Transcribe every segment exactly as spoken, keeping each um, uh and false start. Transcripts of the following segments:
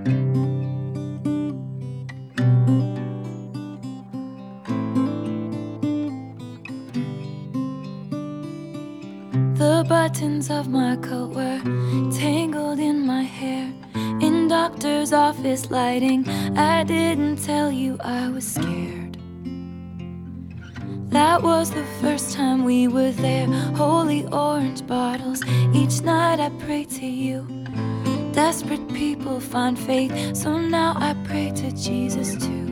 The buttons of my coat were tangled in my hair. In doctor's office lighting, I didn't tell you I was scared. That was the first time we were there. Holy orange bottles, each night I pray to you. Desperate people find faith, so now I pray to Jesus too.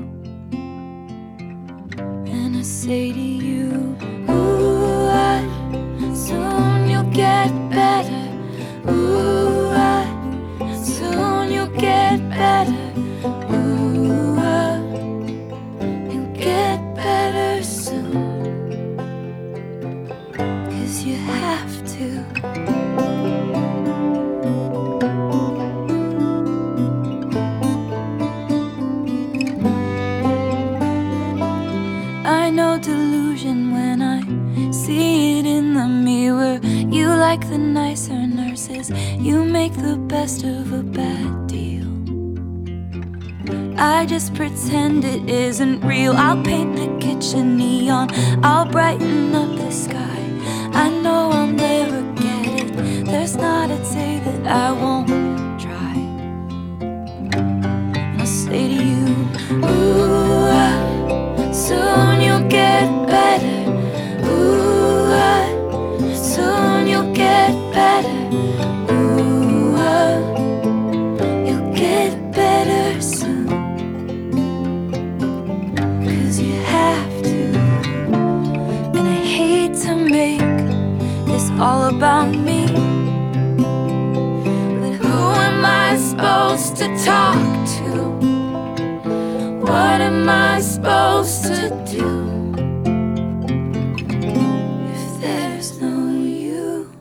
And I say to you, ooh, I, soon you'll get better. Ooh, I, soon you'll get better. Ooh, I, you'll get better soon. 'Cause you have to. I know delusion when I see it in the mirror. You like the nicer nurses, you make the best of a bad deal. I just pretend it isn't real. I'll paint the kitchen neon, I'll brighten up the sky. I know I'll never get it, there's not a day that I won't try. And I'll say to you, ooh, I, soon you'll get better. Ooh, I, soon you'll get better. Ooh, I, you'll get better soon. 'Cause you have to. And I hate to make this all about me, but who am I supposed to talk to? What am I supposed to do if there's no you?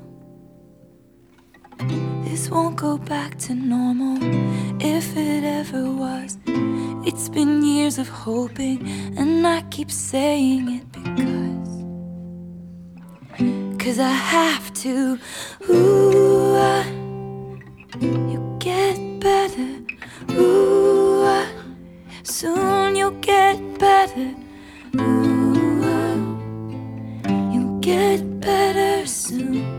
This won't go back to normal, if it ever was. It's been years of hoping, and I keep saying it because Cause I have to. Ooh, I, you get better. Ooh, I, soon you'll get better. Ooh, you'll get better soon.